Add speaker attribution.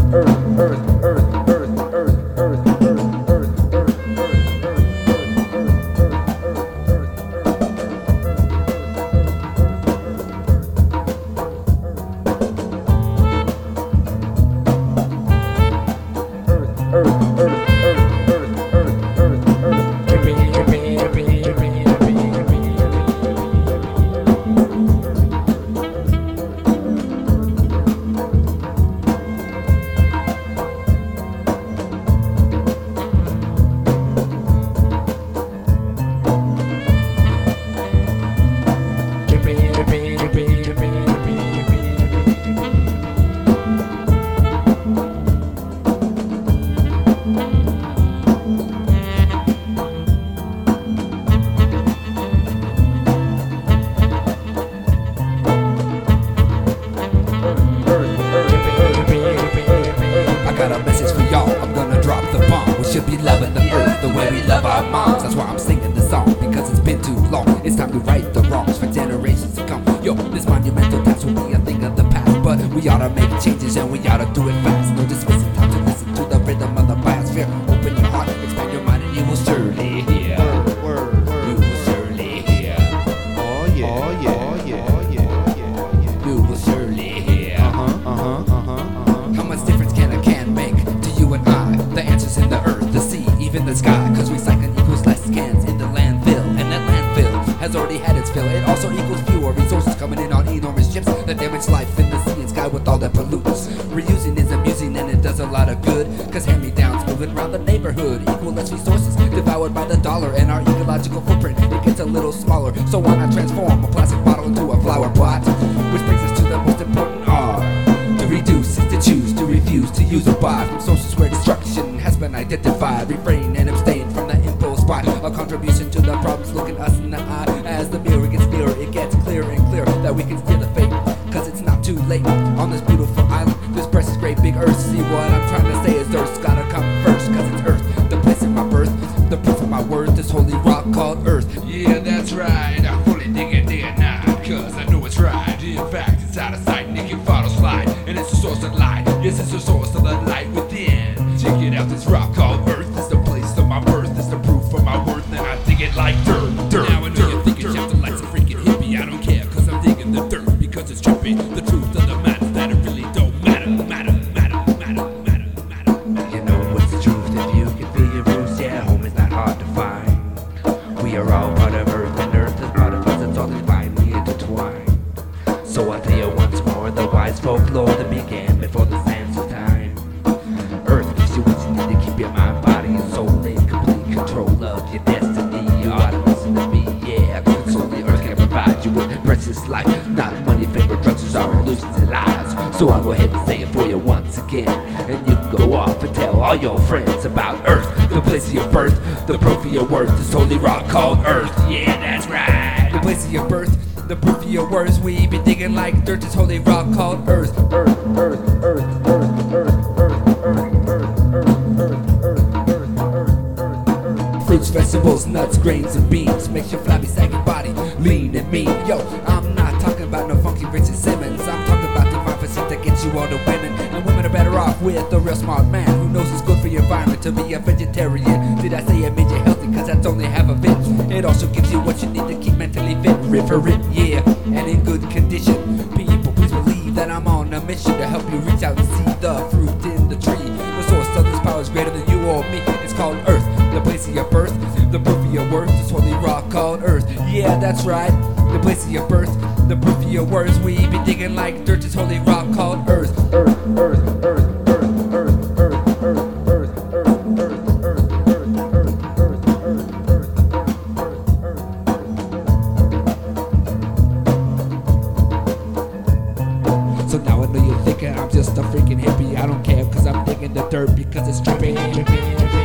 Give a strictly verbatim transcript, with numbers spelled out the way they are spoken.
Speaker 1: Should be loving the earth the way we love our moms. That's why I'm singing this song, because it's been too long. It's time to right the wrongs for generations to come. Yo, this monumental task will be a thing of the past, but we ought to make changes and we ought to do it fast. No dismissing, time to listen to the rhythm of the biosphere. Open your heart, expand your mind, and you will surely hear.
Speaker 2: Word, word,
Speaker 1: You will surely hear.
Speaker 2: Oh yeah, oh yeah, oh yeah, oh yeah, oh yeah.
Speaker 1: You will surely hear.
Speaker 2: Uh huh, uh huh, uh huh, uh huh.
Speaker 1: How much difference can a can make to you and I? The answer's in the earth, the sea, even the sky. Cause recycling equals less cans in the landfill, and that landfill has already had its fill. It also equals fewer resources coming in on enormous ships that damage life in the sea and sky with all that pollutants. Reusing is amusing and it does a lot of good, cause hand-me-downs moving around the neighborhood equal less resources devoured by the dollar, and our ecological footprint, it gets a little smaller. So why not transform a plastic bottle into a flower pot? Which brings us to the most important R. To reduce is to choose, to refuse to use or buy from sources where destruction has been identified. Refrain and abstain from the impulse buy. A contribution to the problems looking us in the eye. As the mirror gets nearer, it gets clearer and clearer that we can steer the fate, cause it's not too late on this beautiful island, this precious great big earth. See what I'm trying to say is Earth's gotta come first, cause it's Earth, the place of my birth, the proof of my worth, this holy rock called Earth.
Speaker 3: Yeah, that's right, I fully dig it day and night, cause I know it's right. In fact, it's out of sight, and it can follow slide, and it's the source of light. Yes, it's the source of the light within. Check it out, this rock called Earth is the place of my birth, it's the proof of my worth, and I dig it like dirt, dirt. Now I know you're thinking chapter like some freaking hippie. I don't care, cause I'm digging the dirt, because it's trippy. The truth of the matter, that it really don't matter, matter, matter, matter, matter, matter.
Speaker 1: You know what's the truth? If you can feel your roots, yeah, home is not hard to find. We are all part of Earth, and Earth is part of us, it's all divinely intertwined. So I'll tell you once more, the wise folklore that began before the sands of time. Earth gives you what you need to keep your mind, body, and soul in complete control of your destiny. You ought to listen to me, yeah, cause only Earth can provide you with precious life. Not money, favorite drugs, or illusions and lies. So I'll go ahead and say it for you once again, and you can go off and tell all your friends about Earth, the place of your birth, the proof of your worth, this holy rock called Earth. Yeah, that's right, the place of your birth, the proof of your words. We be digging like dirt, this holy rock called Earth. Earth, Earth, Earth, Earth, Earth, Earth, Earth, Earth, Earth, Earth, Earth, Earth, Earth, Earth. Fruits, vegetables, nuts, grains, and beans makes your flabby, saggy body lean and mean. Yo, I'm not talking about no funky Richard Simmons. I'm talking about the divine physique that gets you all the women. And women are better off with a real smart man who knows it's good for your environment to be a vegetarian. Did I say it made you healthy? Cause that's only half of it. It also gives you what you need to keep mentally fit, for it, yeah, and in good condition. People, please believe that I'm on a mission to help you reach out and see the fruit in the tree. The source of this power is greater than you or me. It's called Earth, the place of your birth, the proof of your worth, this holy rock called Earth. Yeah, that's right, the place of your birth, the proof of your words. We be digging like dirt, this holy rock called Earth. Earth, Earth, Earth, Earth, Earth, Earth, Earth, Earth, Earth, Earth, Earth, Earth, Earth, Earth, Earth, Earth. So now I know you're thinking I'm just a freaking hippie. I don't care, cause I'm digging the dirt because it's trippy.